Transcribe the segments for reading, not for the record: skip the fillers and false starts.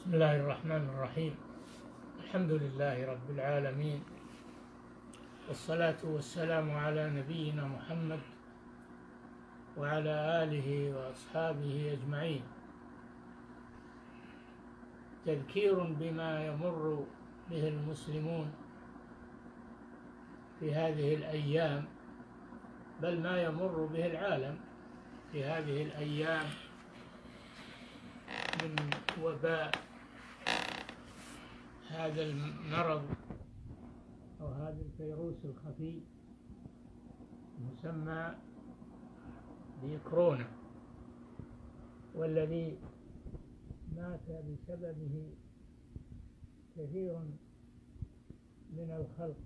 بسم الله الرحمن الرحيم. الحمد لله رب العالمين، والصلاة والسلام على نبينا محمد وعلى آله وأصحابه أجمعين. تذكير بما يمر به المسلمون في هذه الأيام، بل ما يمر به العالم في هذه الأيام من وباء هذا المرض أو هذا الفيروس الخفي المسمى بكورونا، والذي مات بسببه كثير من الخلق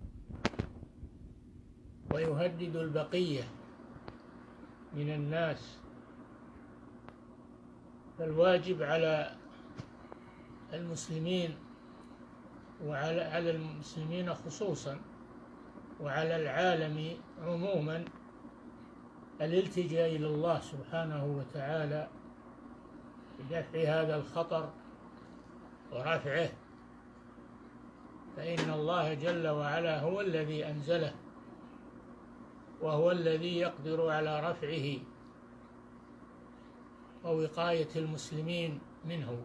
ويهدد البقية من الناس. فالواجب على المسلمين وعلى المسلمين خصوصا وعلى العالم عموما الالتجاء إلى الله سبحانه وتعالى بدفع هذا الخطر ورفعه، فإن الله جل وعلا هو الذي أنزله وهو الذي يقدر على رفعه ووقاية المسلمين منه.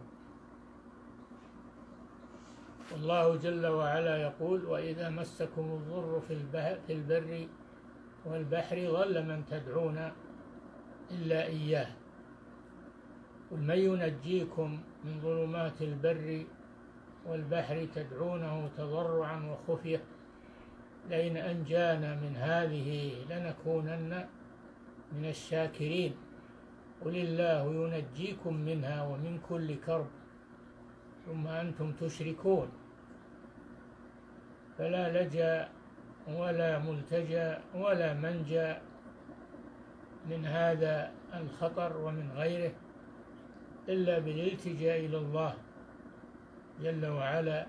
والله جل وعلا يقول: وإذا مسكم الضر في البر والبحر ضل من تدعون إلا إياه، قل من ينجيكم من ظلمات البر والبحر تدعونه تضرعا وخفية لئن أنجانا من هذه لنكونن من الشاكرين، قل الله ينجيكم منها ومن كل كرب ثم أنتم تشركون. فلا لجأ ولا ملتجأ ولا منجا من هذا الخطر ومن غيره إلا بالالتجاء إلى الله جل وعلا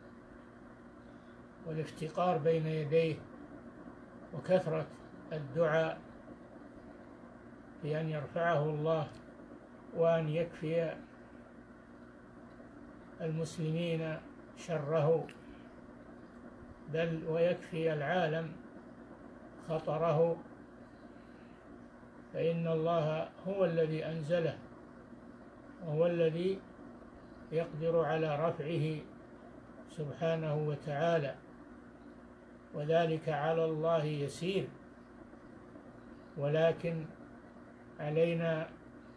والافتقار بين يديه وكثرة الدعاء بأن يرفعه الله وأن يكفي المسلمين شره، بل ويكفي العالم خطره، فإن الله هو الذي أنزله وهو الذي يقدر على رفعه سبحانه وتعالى، وذلك على الله يسير. ولكن علينا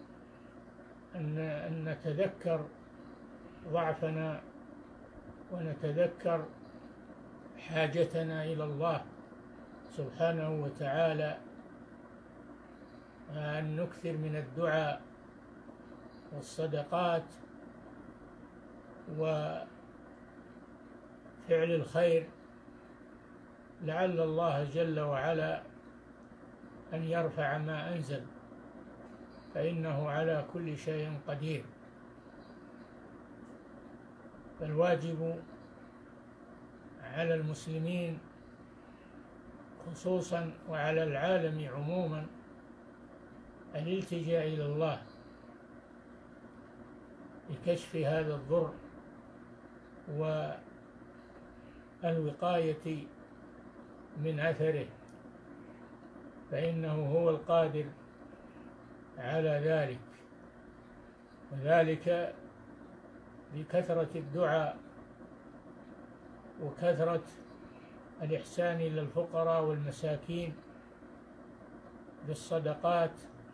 أن نتذكر ضعفنا ونتذكر حاجتنا إلى الله سبحانه وتعالى، وأن نكثر من الدعاء والصدقات وفعل الخير لعل الله جل وعلا أن يرفع ما أنزل، فإنه على كل شيء قدير. فالواجب على المسلمين خصوصا وعلى العالم عموما الالتجاء إلى الله لكشف هذا الضر والوقاية من أثره، فإنه هو القادر على ذلك، وذلك بكثرة الدعاء وكثرة الإحسان إلى الفقراء والمساكين بالصدقات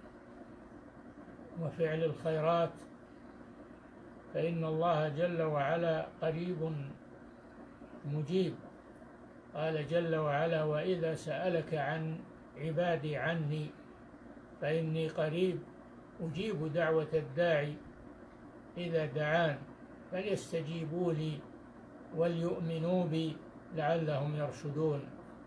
وفعل الخيرات، فإن الله جل وعلا قريب مجيب. قال جل وعلا: وإذا سألك عن عبادي عني فإني قريب أجيب دعوة الداعي إذا دعان فليستجيبوا لي وليؤمنوا بي لعلهم يرشدون.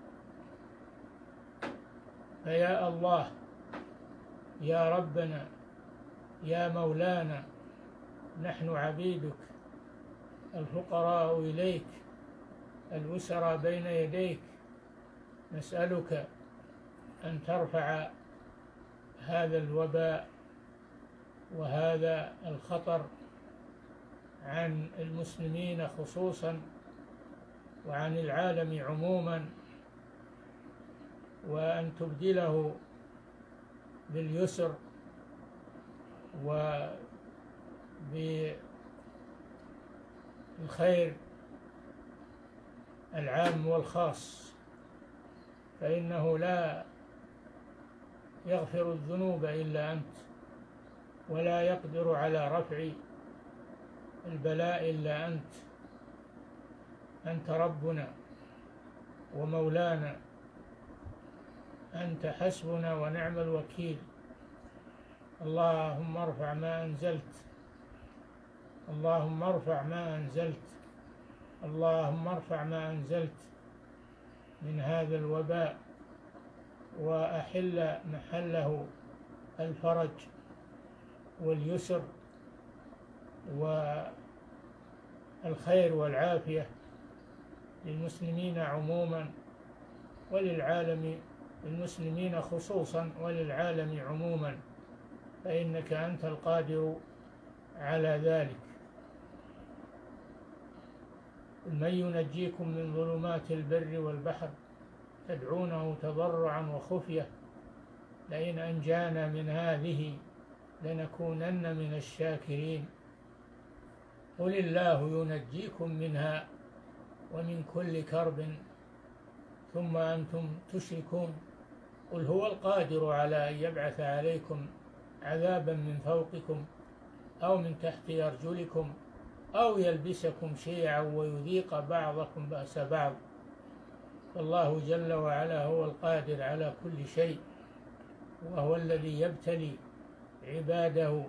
فيا الله، يا ربنا، يا مولانا، نحن عبيدك الفقراء إليك الأسرى بين يديك، نسألك أن ترفع هذا الوباء وهذا الخطر عن المسلمين خصوصا وعن العالم عموما، وأن تبدله باليسر وبالخير العام والخاص، فإنه لا يغفر الذنوب إلا أنت، ولا يقدر على رفع البلاء إلا أنت. أنت ربنا ومولانا، أنت حسبنا ونعم الوكيل. اللهم ارفع ما أنزلت، اللهم ارفع ما أنزلت، اللهم ارفع ما أنزلت من هذا الوباء، وأحل محله الفرج واليسر والخير والعافية للمسلمين عموما وللعالم، المسلمين خصوصا وللعالم عموما، فإنك أنت القادر على ذلك. من ينجيكم من ظلمات البر والبحر تدعونه تضرعا وخفية لئن أنجانا من هذه لنكونن من الشاكرين. قل الله ينجيكم منها ومن كل كرب ثم أنتم تشركون. قل هو القادر على أن يبعث عليكم عذابا من فوقكم أو من تحت أرجلكم أو يلبسكم شيعا ويذيق بعضكم بأس بعض. فالله جل وعلا هو القادر على كل شيء، وهو الذي يبتلي عباده،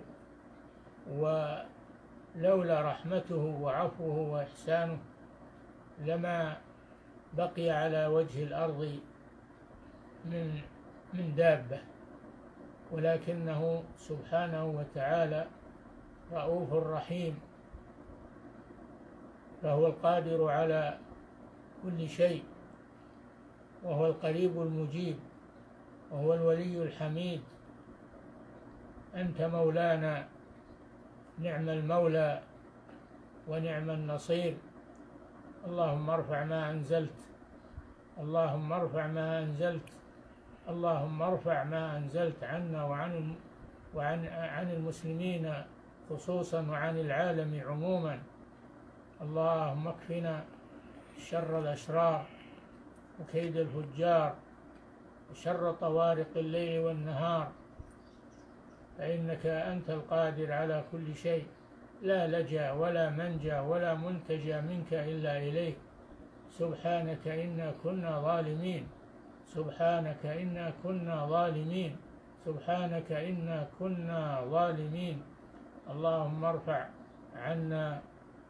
ولولا رحمته وعفوه وإحسانه لما بقي على وجه الأرض من دابة، ولكنه سبحانه وتعالى رؤوف رحيم، فهو القادر على كل شيء، وهو القريب المجيب، وهو الولي الحميد. أنت مولانا، نعم المولى ونعم النصير. اللهم ارفع ما أنزلت، اللهم ارفع ما أنزلت، اللهم ارفع ما أنزلت عنا وعن المسلمين خصوصا وعن العالم عموما. اللهم اكفنا شر الأشرار وكيد الفجار وشر طوارق الليل والنهار، فإنك أنت القادر على كل شيء، لا لجأ ولا منجى ولا منتجى منك إلا إليك. سبحانك إنا كنا ظالمين، سبحانك إنا كنا ظالمين، سبحانك إنا كنا ظالمين. اللهم ارفع عنا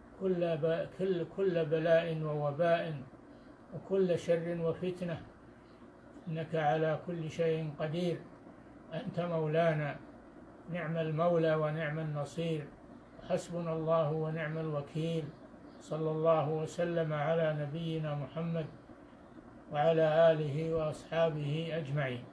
كل بلاء ووباء وكل شر وفتنة، إنك على كل شيء قدير. أنت مولانا، نعم المولى ونعم النصير، حسبنا الله ونعم الوكيل. صلى الله وسلم على نبينا محمد وعلى آله وأصحابه أجمعين.